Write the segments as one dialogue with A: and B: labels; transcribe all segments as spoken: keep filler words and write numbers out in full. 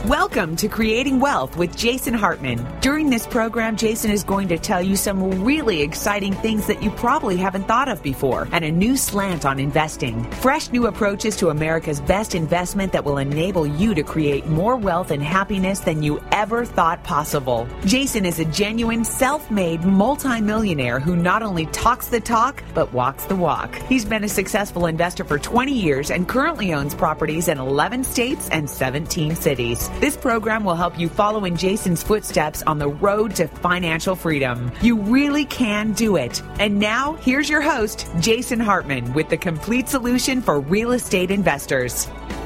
A: Welcome to Creating Wealth with Jason Hartman. During this program, Jason is going to tell you some really exciting things that you probably haven't thought of before and a new slant on investing. Fresh new approaches to America's best investment that will enable you to create more wealth and happiness than you ever thought possible. Jason is a genuine self-made multimillionaire who not only talks the talk, but walks the walk. He's been a successful investor for twenty years and currently owns properties in eleven states and seventeen cities. This program will help you follow in Jason's footsteps on the road to financial freedom. You really can do it. And now, here's your host, Jason Hartman, with the complete solution for real estate investors.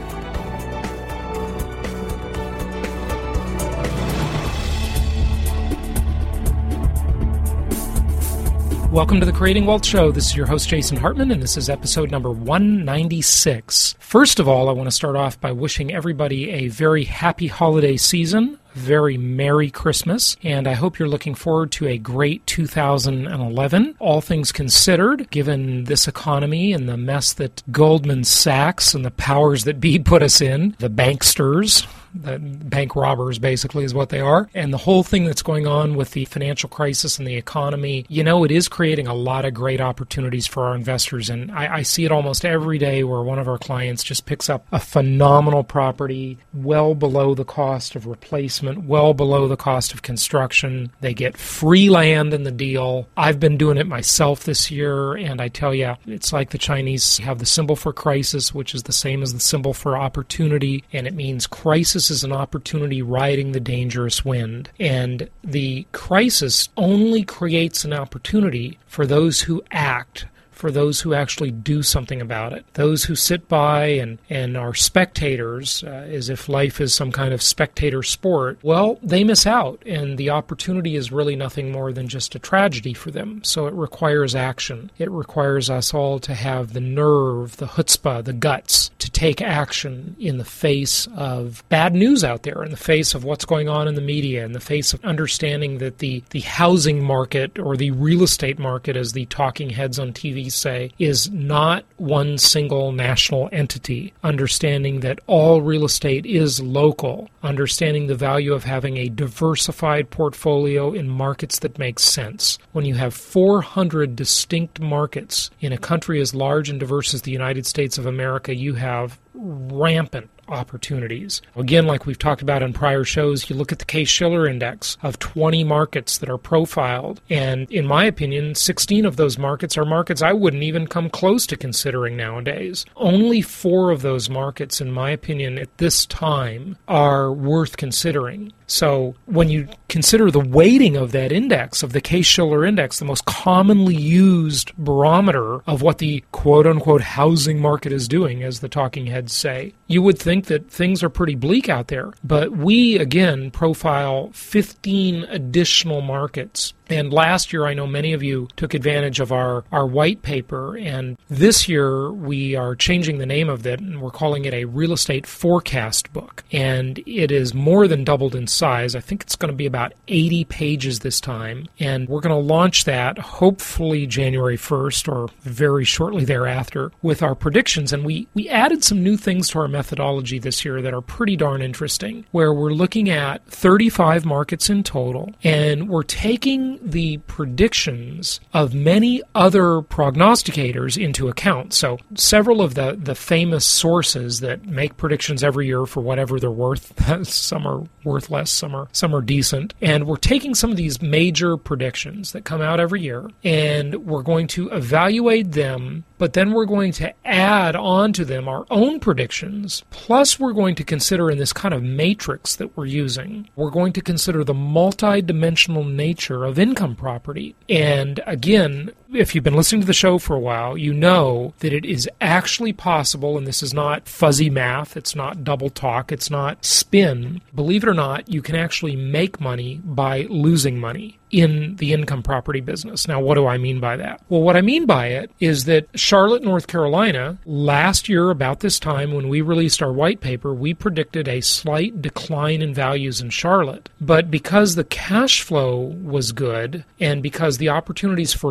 B: Welcome to the Creating Wealth Show. This is your host, Jason Hartman, and this is episode number one ninety-six. First of all, I want to start off by wishing everybody a very happy holiday season, very Merry Christmas, and I hope you're looking forward to a great two thousand eleven. All things considered, given this economy and the mess that Goldman Sachs and the powers that be put us in, the banksters, the bank robbers basically is what they are, and the whole thing that's going on with the financial crisis and the economy, you know, it is creating a lot of great opportunities for our investors, and I, I see it almost every day where one of our clients just picks up a phenomenal property well below the cost of replacement, well below the cost of construction. They get free land in the deal. I've been doing it myself this year, and I tell you, it's like the Chinese have the symbol for crisis, which is the same as the symbol for opportunity, and it means crisis is an opportunity riding the dangerous wind. And the crisis only creates an opportunity for those who act, for those who actually do something about it. Those who sit by and, and are spectators, uh, as if life is some kind of spectator sport, well, they miss out, and the opportunity is really nothing more than just a tragedy for them. So it requires action. It requires us all to have the nerve, the chutzpah, the guts to take action in the face of bad news out there, in the face of what's going on in the media, in the face of understanding that the, the housing market or the real estate market, as the talking heads on T V say, is not one single national entity, understanding that all real estate is local, understanding the value of having a diversified portfolio in markets that make sense. When you have four hundred distinct markets in a country as large and diverse as the United States of America, you have rampant opportunities. Again, like we've talked about in prior shows, you look at the Case-Shiller Index of twenty markets that are profiled, and in my opinion, sixteen of those markets are markets I wouldn't even come close to considering nowadays. Only four of those markets, in my opinion, at this time, are worth considering. So when you consider the weighting of that index, of the Case-Shiller Index, the most commonly used barometer of what the quote-unquote housing market is doing, as the talking heads say, you would think that things are pretty bleak out there. But we, again, profile fifteen additional markets. And last year, I know many of you took advantage of our, our white paper, and this year we are changing the name of it, and we're calling it a real estate forecast book. And it is more than doubled in size. I think it's going to be about eighty pages this time, and we're going to launch that hopefully January first or very shortly thereafter with our predictions. And we, we added some new things to our methodology this year that are pretty darn interesting, where we're looking at thirty-five markets in total, and we're taking the predictions of many other prognosticators into account. So several of the, the famous sources that make predictions every year for whatever they're worth, some are worth less, some are, some are decent, and we're taking some of these major predictions that come out every year, and we're going to evaluate them, but then we're going to add on to them our own predictions, plus we're going to consider in this kind of matrix that we're using, we're going to consider the multi-dimensional nature of income property. And again, if you've been listening to the show for a while, you know that it is actually possible, and this is not fuzzy math, it's not double talk, it's not spin. Believe it or not, you can actually make money by losing money in the income property business. Now, what do I mean by that? Well, what I mean by it is that Charlotte, North Carolina, last year about this time when we released our white paper, we predicted a slight decline in values in Charlotte. But because the cash flow was good and because the opportunities for leverage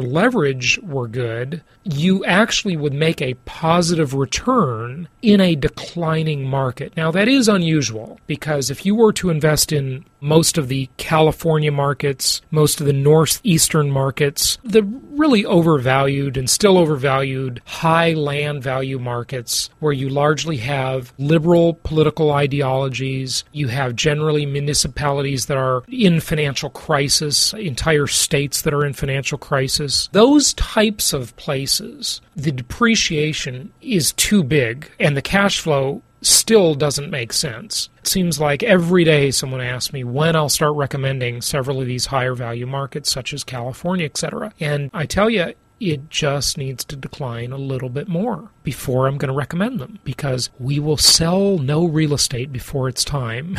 B: leverage were good, you actually would make a positive return in a declining market. Now, that is unusual, because if you were to invest in most of the California markets, most of the northeastern markets, the really overvalued and still overvalued high land value markets where you largely have liberal political ideologies, you have generally municipalities that are in financial crisis, entire states that are in financial crisis, those types of places, the depreciation is too big and the cash flow still doesn't make sense. It seems like every day someone asks me when I'll start recommending several of these higher value markets such as California, et cetera. And I tell you, it just needs to decline a little bit more before I'm going to recommend them, because we will sell no real estate before it's time.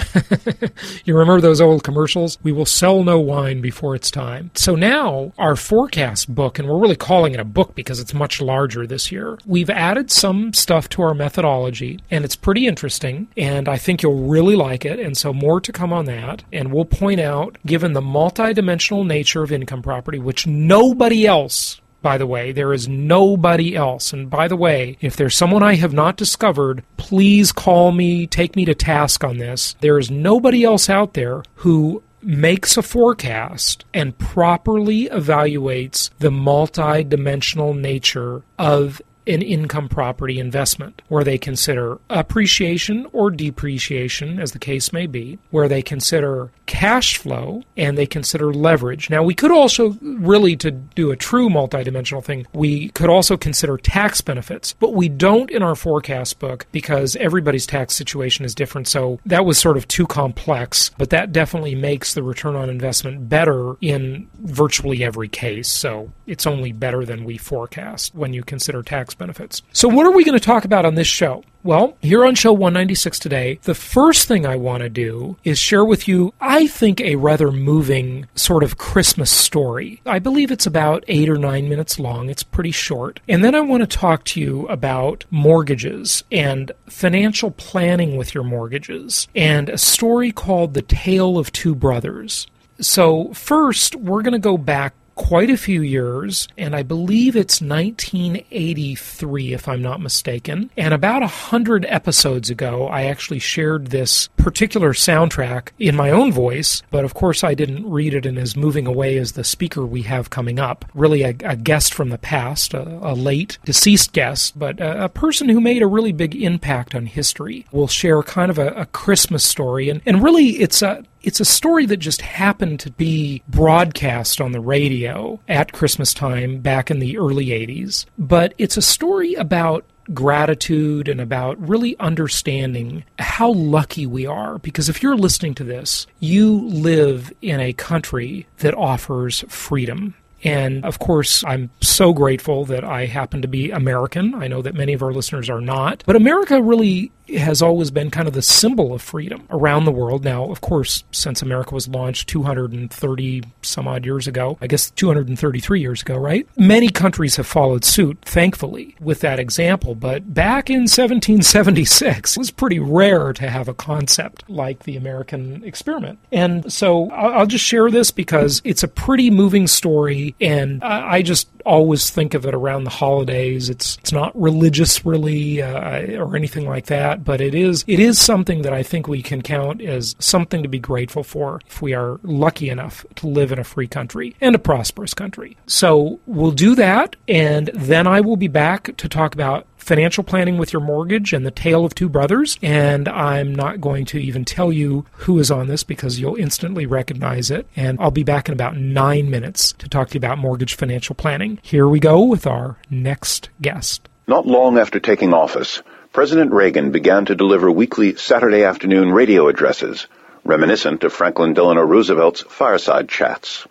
B: You remember those old commercials? We will sell no wine before it's time. So now our forecast book, and we're really calling it a book because it's much larger this year, we've added some stuff to our methodology, and it's pretty interesting, and I think you'll really like it, and so more to come on that. And we'll point out, given the multidimensional nature of income property, which nobody else, by the way, there is nobody else. And by the way, if there's someone I have not discovered, please call me, take me to task on this. There is nobody else out there who makes a forecast and properly evaluates the multidimensional nature of an income property investment, where they consider appreciation or depreciation, as the case may be, where they consider cash flow, and they consider leverage. Now, we could also, really, to do a true multidimensional thing, we could also consider tax benefits, but we don't in our forecast book because everybody's tax situation is different, so that was sort of too complex, but that definitely makes the return on investment better in virtually every case, so it's only better than we forecast when you consider tax benefits. So what are we going to talk about on this show? Well, here on show one ninety-six today, the first thing I want to do is share with you, I think, a rather moving sort of Christmas story. I believe it's about eight or nine minutes long. It's pretty short. And then I want to talk to you about mortgages and financial planning with your mortgages, and a story called The Tale of Two Brothers. So first, we're going to go back quite a few years, and I believe it's nineteen eighty-three, if I'm not mistaken. And about a hundred episodes ago, I actually shared this particular soundtrack in my own voice, but of course I didn't read it and is moving away as the speaker we have coming up. Really a, a guest from the past, a, a late deceased guest, but a, a person who made a really big impact on history. We'll share kind of a, a Christmas story, and, and really it's a It's a story that just happened to be broadcast on the radio at Christmas time back in the early eighties. But it's a story about gratitude and about really understanding how lucky we are. Because if you're listening to this, you live in a country that offers freedom. And, of course, I'm so grateful that I happen to be American. I know that many of our listeners are not. But America really has always been kind of the symbol of freedom around the world. Now, of course, since America was launched two hundred thirty some odd years ago, I guess two hundred thirty-three years ago, right? Many countries have followed suit, thankfully, with that example. But back in seventeen seventy-six, it was pretty rare to have a concept like the American experiment. And so I'll just share this because it's a pretty moving story, and I just always think of it around the holidays. It's it's not religious, really, uh, or anything like that. But it is it is something that I think we can count as something to be grateful for if we are lucky enough to live in a free country and a prosperous country. So we'll do that, and then I will be back to talk about financial planning with your mortgage and The Tale of Two Brothers. And I'm not going to even tell you who is on this because you'll instantly recognize it. And I'll be back in about nine minutes to talk to you about mortgage financial planning. Here we go with our next guest.
C: Not long after taking office, President Reagan began to deliver weekly Saturday afternoon radio addresses, reminiscent of Franklin Delano Roosevelt's fireside chats.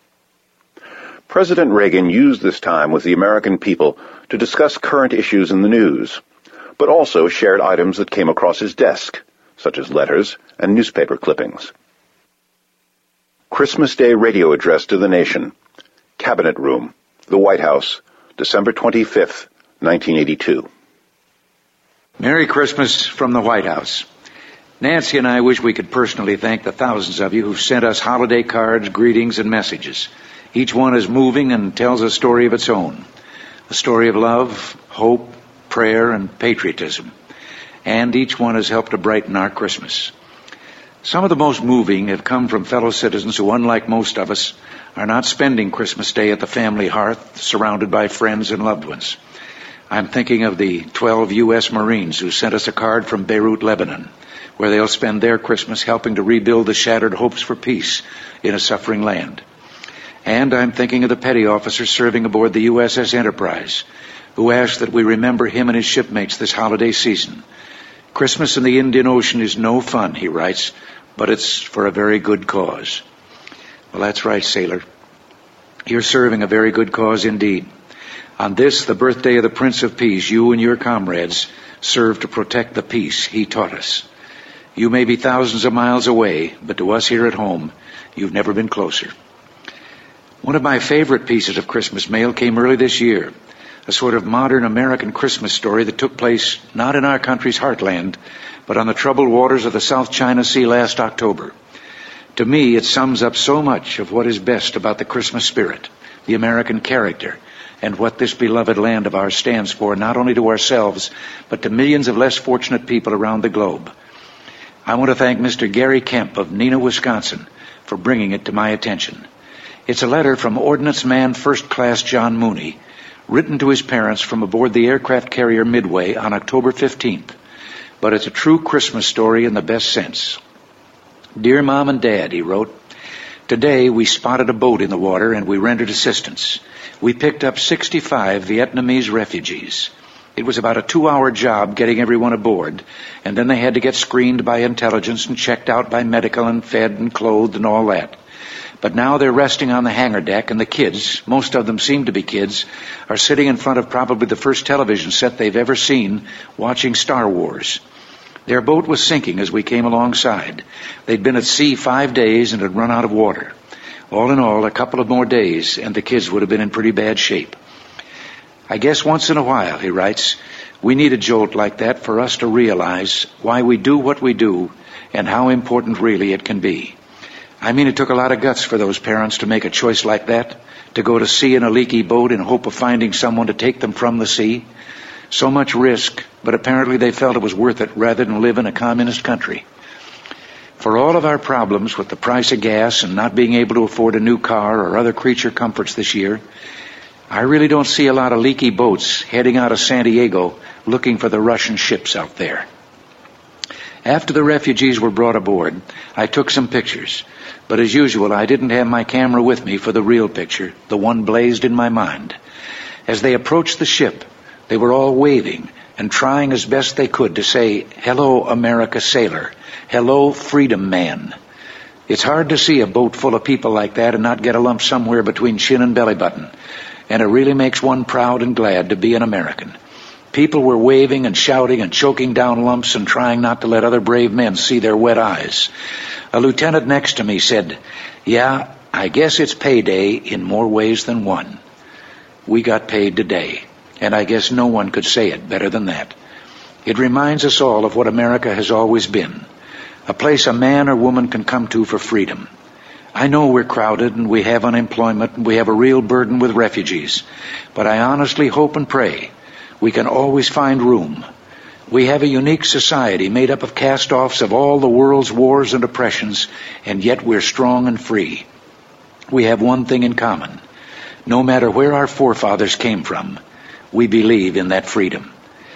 C: President Reagan used this time with the American people to discuss current issues in the news, but also shared items that came across his desk, such as letters and newspaper clippings. Christmas Day radio address to the nation, Cabinet Room, the White House, December twenty-fifth, nineteen eighty-two.
D: Merry Christmas from the White House. Nancy and I wish we could personally thank the thousands of you who've sent us holiday cards, greetings, and messages. Each one is moving and tells a story of its own. A story of love, hope, prayer, and patriotism. And each one has helped to brighten our Christmas. Some of the most moving have come from fellow citizens who, unlike most of us, are not spending Christmas Day at the family hearth, surrounded by friends and loved ones. I'm thinking of the twelve U S Marines who sent us a card from Beirut, Lebanon, where they'll spend their Christmas helping to rebuild the shattered hopes for peace in a suffering land. And I'm thinking of the petty officer serving aboard the U S S Enterprise, who asked that we remember him and his shipmates this holiday season. Christmas in the Indian Ocean is no fun, he writes, but it's for a very good cause. Well, that's right, sailor. You're serving a very good cause indeed. On this, the birthday of the Prince of Peace, you and your comrades serve to protect the peace he taught us. You may be thousands of miles away, but to us here at home, you've never been closer. One of my favorite pieces of Christmas mail came early this year, a sort of modern American Christmas story that took place not in our country's heartland, but on the troubled waters of the South China Sea last October. To me, it sums up so much of what is best about the Christmas spirit, the American character, and what this beloved land of ours stands for, not only to ourselves, but to millions of less fortunate people around the globe. I want to thank Mister Gary Kemp of Neenah, Wisconsin, for bringing it to my attention. It's a letter from Ordnance Man First Class John Mooney, written to his parents from aboard the aircraft carrier Midway on October fifteenth. But it's a true Christmas story in the best sense. Dear Mom and Dad, he wrote, today we spotted a boat in the water and we rendered assistance. We picked up sixty-five Vietnamese refugees. It was about a two-hour job getting everyone aboard, and then they had to get screened by intelligence and checked out by medical and fed and clothed and all that. But now they're resting on the hangar deck, and the kids, most of them seem to be kids, are sitting in front of probably the first television set they've ever seen, watching Star Wars. Their boat was sinking as we came alongside. They'd been at sea five days and had run out of water. All in all, a couple of more days, and the kids would have been in pretty bad shape. I guess once in a while, he writes, we need a jolt like that for us to realize why we do what we do and how important really it can be. I mean, it took a lot of guts for those parents to make a choice like that, to go to sea in a leaky boat in hope of finding someone to take them from the sea. So much risk, but apparently they felt it was worth it rather than live in a communist country. For all of our problems with the price of gas and not being able to afford a new car or other creature comforts this year, I really don't see a lot of leaky boats heading out of San Diego looking for the Russian ships out there. After the refugees were brought aboard, I took some pictures. But as usual, I didn't have my camera with me for the real picture, the one blazed in my mind. As they approached the ship, they were all waving and trying as best they could to say, hello, America sailor. Hello, freedom man. It's hard to see a boat full of people like that and not get a lump somewhere between chin and belly button. And it really makes one proud and glad to be an American. People were waving and shouting and choking down lumps and trying not to let other brave men see their wet eyes. A lieutenant next to me said, yeah, I guess it's payday in more ways than one. We got paid today, and I guess no one could say it better than that. It reminds us all of what America has always been, a place a man or woman can come to for freedom. I know we're crowded and we have unemployment and we have a real burden with refugees, but I honestly hope and pray we can always find room. We have a unique society made up of cast-offs of all the world's wars and oppressions, and yet we're strong and free. We have one thing in common. No matter where our forefathers came from, we believe in that freedom.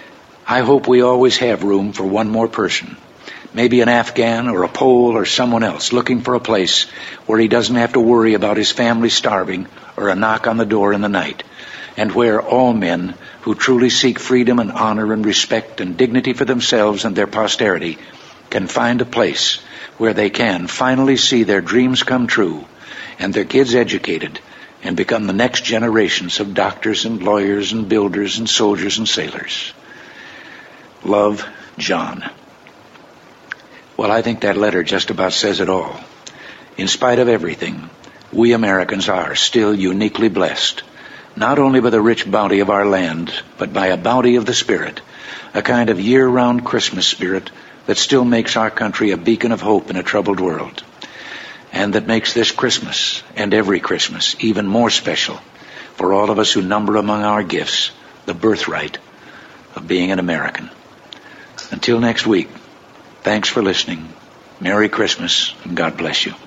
D: I hope we always have room for one more person, maybe an Afghan or a Pole or someone else looking for a place where he doesn't have to worry about his family starving or a knock on the door in the night, and where all men who truly seek freedom and honor and respect and dignity for themselves and their posterity can find a place where they can finally see their dreams come true and their kids educated and become the next generations of doctors and lawyers and builders and soldiers and sailors. Love, John. Well, I think that letter just about says it all. In spite of everything, we Americans are still uniquely blessed, not only by the rich bounty of our land, but by a bounty of the Spirit, a kind of year-round Christmas spirit that still makes our country a beacon of hope in a troubled world. and that makes this Christmas and every Christmas even more special for all of us who number among our gifts the birthright of being an American. Until next week, thanks for listening. Merry Christmas, and God bless you.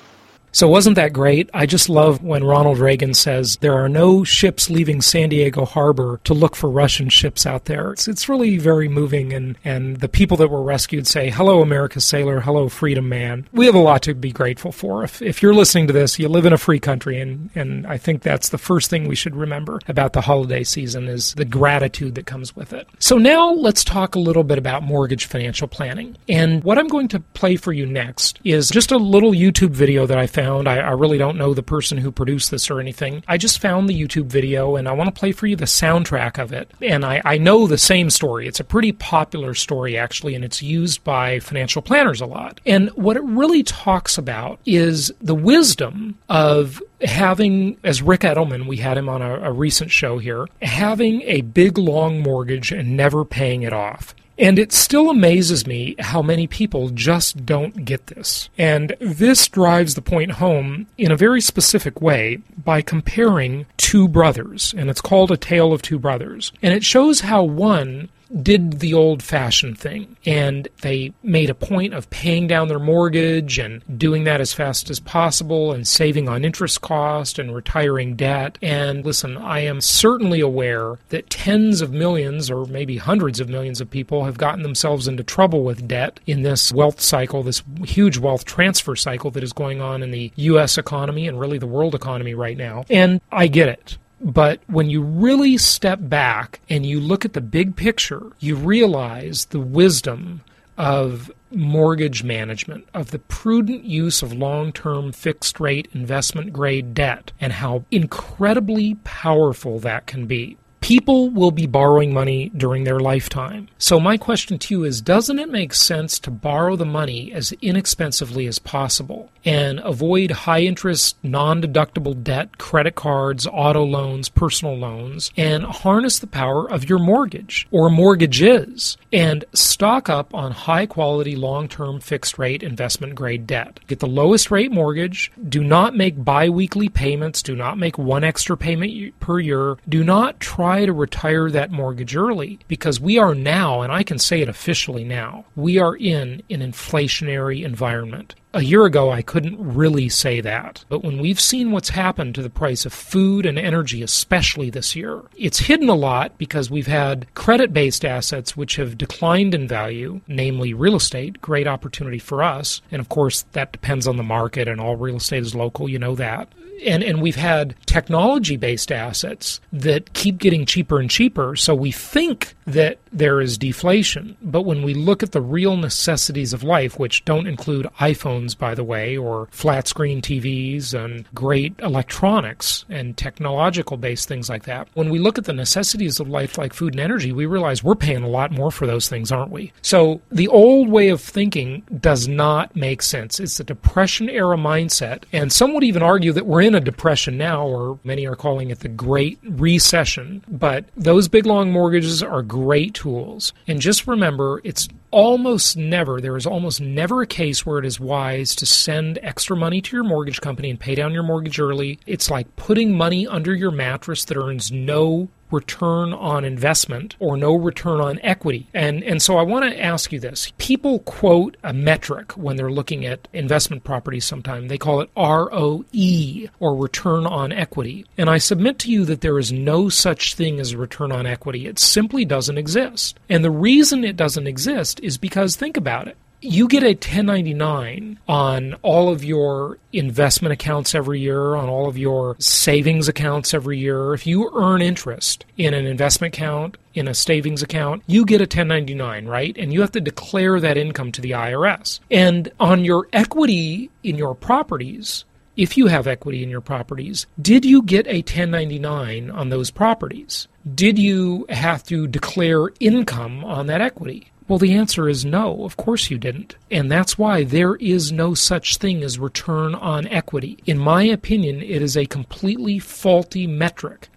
B: So wasn't that great? I just love when Ronald Reagan says there are no ships leaving San Diego Harbor to look for Russian ships out there. It's, it's really very moving, and, and the people that were rescued say, hello, America sailor, hello, freedom man. We have a lot to be grateful for. If, if you're listening to this, you live in a free country, and, and I think that's the first thing we should remember about the holiday season is the gratitude that comes with it. So now let's talk a little bit about mortgage financial planning. And what I'm going to play for you next is just a little YouTube video that I found. I, I really don't know the person who produced this or anything. I just found the YouTube video, and I want to play for you the soundtrack of it. And I, I know the same story. It's a pretty popular story, actually, and it's used by financial planners a lot. And what it really talks about is the wisdom of having, as Rick Edelman, we had him on a, a recent show here, having a big, long mortgage and never paying it off. And it still amazes me how many people just don't get this. And this drives the point home in a very specific way by comparing two brothers. And it's called A Tale of Two Brothers. And it shows how one did the old-fashioned thing, and they made a point of paying down their mortgage and doing that as fast as possible and saving on interest cost and retiring debt. And listen, I am certainly aware that tens of millions or maybe hundreds of millions of people have gotten themselves into trouble with debt in this wealth cycle, this huge wealth transfer cycle that is going on in the U S economy and really the world economy right now. And I get it. But when you really step back and you look at the big picture, you realize the wisdom of mortgage management, of the prudent use of long-term fixed-rate investment-grade debt, and how incredibly powerful that can be. People will be borrowing money during their lifetime. So my question to you is, doesn't it make sense to borrow the money as inexpensively as possible and avoid high-interest, non-deductible debt, credit cards, auto loans, personal loans, and harness the power of your mortgage or mortgages and stock up on high-quality, long-term, fixed-rate, investment-grade debt? Get the lowest-rate mortgage. Do not make biweekly payments. Do not make one extra payment per year. Do not try to retire that mortgage early, because we are now, and I can say it officially now, we are in an inflationary environment. A year ago, I couldn't really say that. But when we've seen what's happened to the price of food and energy, especially this year, it's hidden a lot because we've had credit-based assets which have declined in value, namely real estate, great opportunity for us. And of course, that depends on the market, and all real estate is local, you know that. And and we've had technology-based assets that keep getting cheaper and cheaper, so we think that there is deflation. But when we look at the real necessities of life, which don't include iPhones, by the way, or flat-screen T Vs and great electronics and technological-based things like that, when we look at the necessities of life like food and energy, we realize we're paying a lot more for those things, aren't we? So the old way of thinking does not make sense. It's a Depression-era mindset, and some would even argue that we're in a depression now, or many are calling it the Great Recession. But those big long mortgages are great tools. And just remember, it's almost never, there is almost never a case where it is wise to send extra money to your mortgage company and pay down your mortgage early. It's like putting money under your mattress that earns no return on investment or no return on equity. And and so I want to ask you this. People quote a metric when they're looking at investment properties sometimes. They call it R O E, or return on equity. And I submit to you that there is no such thing as a return on equity. It simply doesn't exist. And the reason it doesn't exist is because, think about it. You get a ten ninety-nine on all of your investment accounts every year, on all of your savings accounts every year. If you earn interest in an investment account, in a savings account, you get a ten ninety-nine, right? And you have to declare that income to the I R S. And on your equity in your properties, if you have equity in your properties, did you get a ten ninety-nine on those properties? Did you have to declare income on that equity? Well, the answer is no, of course you didn't. And that's why there is no such thing as return on equity. In my opinion, it is a completely faulty metric.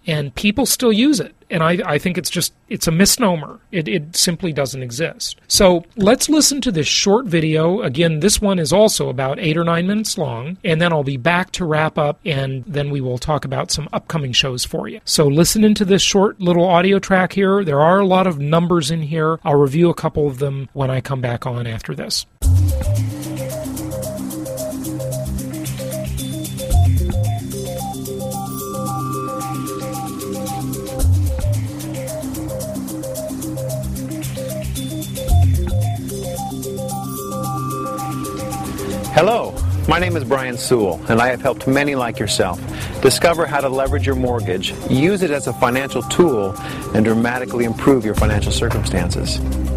B: and people still use it. And I, I think it's just, it's a misnomer. It, it simply doesn't exist. So let's listen to this short video. Again, this one is also about eight or nine minutes long, and then I'll be back to wrap up, and then we will talk about some upcoming shows for you. So listen into this short little audio track here. There are a lot of numbers in here. I'll review a couple of them when I come back on after this.
E: Hello, my name is Brian Sewell, and I have helped many like yourself discover how to leverage your mortgage, use it as a financial tool, and dramatically improve your financial circumstances.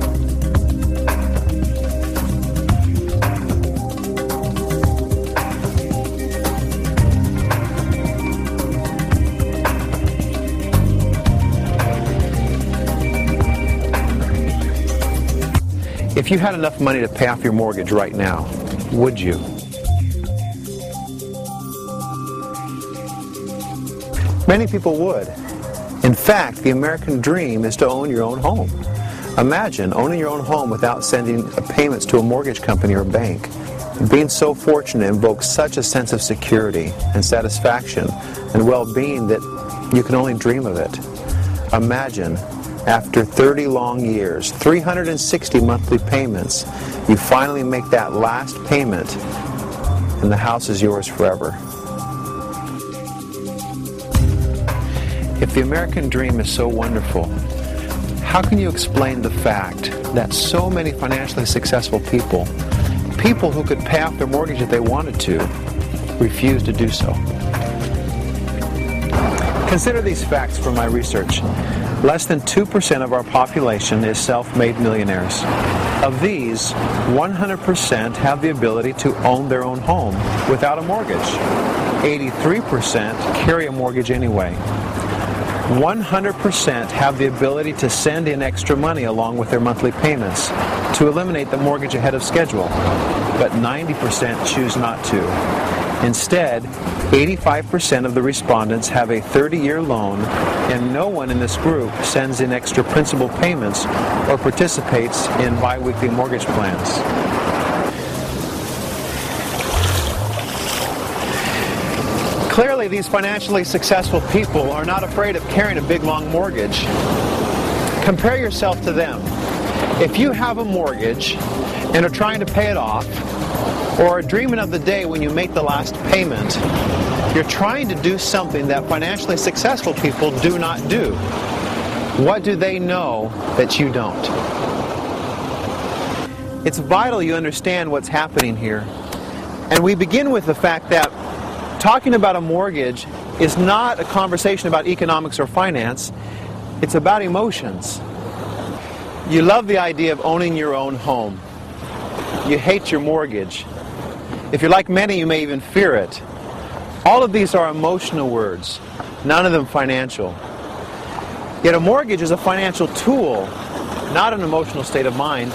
E: If you had enough money to pay off your mortgage right now, would you? Many people would. In fact, the American dream is to own your own home. Imagine owning your own home without sending payments to a mortgage company or bank. Being so fortunate invokes such a sense of security and satisfaction and well-being that you can only dream of it. Imagine, after thirty long years, three hundred sixty monthly payments, you finally make that last payment and the house is yours forever. If the American dream is so wonderful, how can you explain the fact that so many financially successful people, people who could pay off their mortgage if they wanted to, refuse to do so? Consider these facts from my research. Less than two percent of our population is self-made millionaires. Of these, one hundred percent have the ability to own their own home without a mortgage. eighty-three percent carry a mortgage anyway. one hundred percent have the ability to send in extra money along with their monthly payments to eliminate the mortgage ahead of schedule, but ninety percent choose not to. Instead, eighty-five percent of the respondents have a thirty-year loan, and no one in this group sends in extra principal payments or participates in bi-weekly mortgage plans. Clearly, these financially successful people are not afraid of carrying a big, long mortgage. Compare yourself to them. If you have a mortgage and are trying to pay it off, or are dreaming of the day when you make the last payment, you're trying to do something that financially successful people do not do. What do they know that you don't? It's vital you understand what's happening here. And we begin with the fact that talking about a mortgage is not a conversation about economics or finance. It's about emotions. You love the idea of owning your own home. You hate your mortgage. If you're like many, you may even fear it. All of these are emotional words, none of them financial. Yet a mortgage is a financial tool, not an emotional state of mind.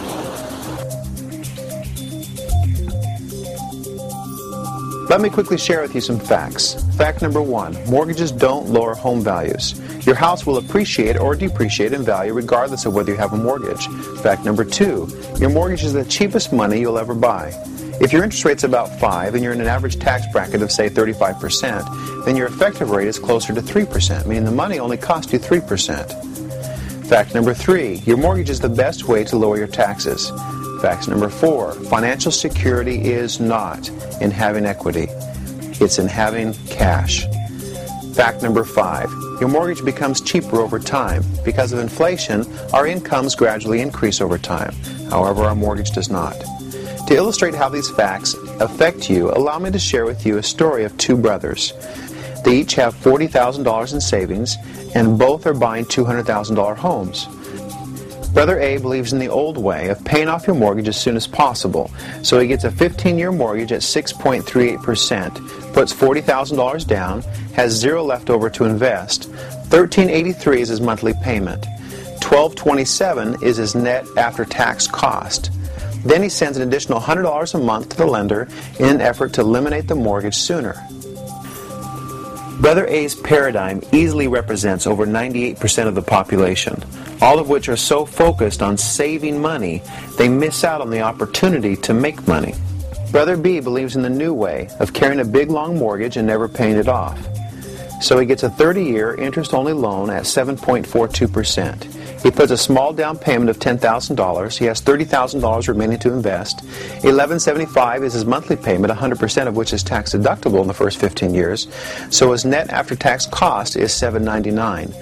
E: Let me quickly share with you some facts. Fact number one, mortgages don't lower home values. Your house will appreciate or depreciate in value regardless of whether you have a mortgage. Fact number two, your mortgage is the cheapest money you'll ever buy. If your interest rate's about five and you're in an average tax bracket of, say, thirty-five percent, then your effective rate is closer to three percent, meaning the money only costs you three percent. Fact number three, your mortgage is the best way to lower your taxes. Fact number four, financial security is not in having equity. It's in having cash. Fact number five, your mortgage becomes cheaper over time. Because of inflation, our incomes gradually increase over time. However, our mortgage does not. To illustrate how these facts affect you, allow me to share with you a story of two brothers. They each have forty thousand dollars in savings, and both are buying two hundred thousand dollars homes. Brother A believes in the old way of paying off your mortgage as soon as possible, so he gets a fifteen-year mortgage at six point three eight percent, puts forty thousand dollars down, has zero left over to invest. thirteen eighty-three is his monthly payment. twelve twenty-seven is his net after-tax cost. Then he sends an additional one hundred dollars a month to the lender in an effort to eliminate the mortgage sooner. Brother A's paradigm easily represents over ninety-eight percent of the population, all of which are so focused on saving money, they miss out on the opportunity to make money. Brother B believes in the new way of carrying a big long mortgage and never paying it off. So he gets a thirty-year interest-only loan at seven point four two percent. He puts a small down payment of ten thousand dollars. He has thirty thousand dollars remaining to invest. eleven seventy-five is his monthly payment, one hundred percent of which is tax deductible in the first fifteen years. So his net after-tax cost is seven ninety-nine.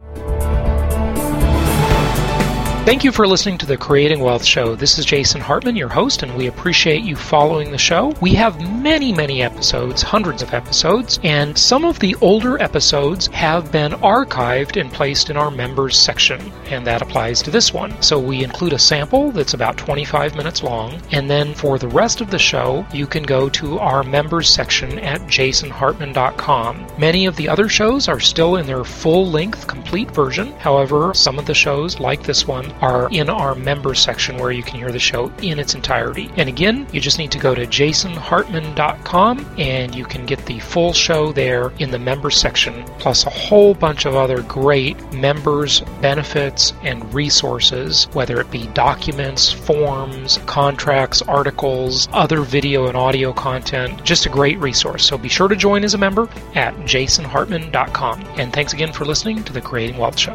B: Thank you for listening to the Creating Wealth Show. This is Jason Hartman, your host, and we appreciate you following the show. We have many, many episodes, hundreds of episodes, and some of the older episodes have been archived and placed in our members section, and that applies to this one. So we include a sample that's about twenty-five minutes long, and then for the rest of the show, you can go to our members section at jason hartman dot com. Many of the other shows are still in their full-length, complete version. However, some of the shows, like this one, are in our members section where you can hear the show in its entirety. And again, you just need to go to jason hartman dot com and you can get the full show there in the members section, plus a whole bunch of other great members benefits and resources, whether it be documents, forms, contracts, articles, other video and audio content. Just a great resource. So be sure to join as a member at jason hartman dot com. And thanks again for listening to the Creating Wealth Show.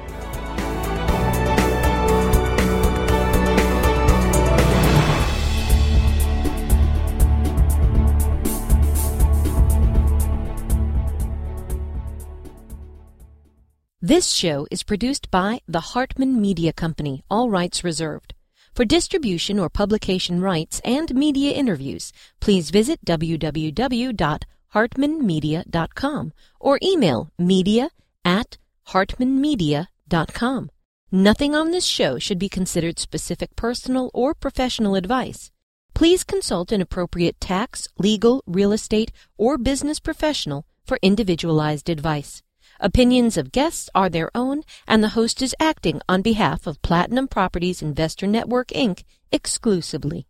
F: This show is produced by the Hartman Media Company, all rights reserved. For distribution or publication rights and media interviews, please visit w w w dot hartman media dot com or email media at hartman media dot com. Nothing on this show should be considered specific personal or professional advice. Please consult an appropriate tax, legal, real estate, or business professional for individualized advice. Opinions of guests are their own, and the host is acting on behalf of Platinum Properties Investor Network, Incorporated exclusively.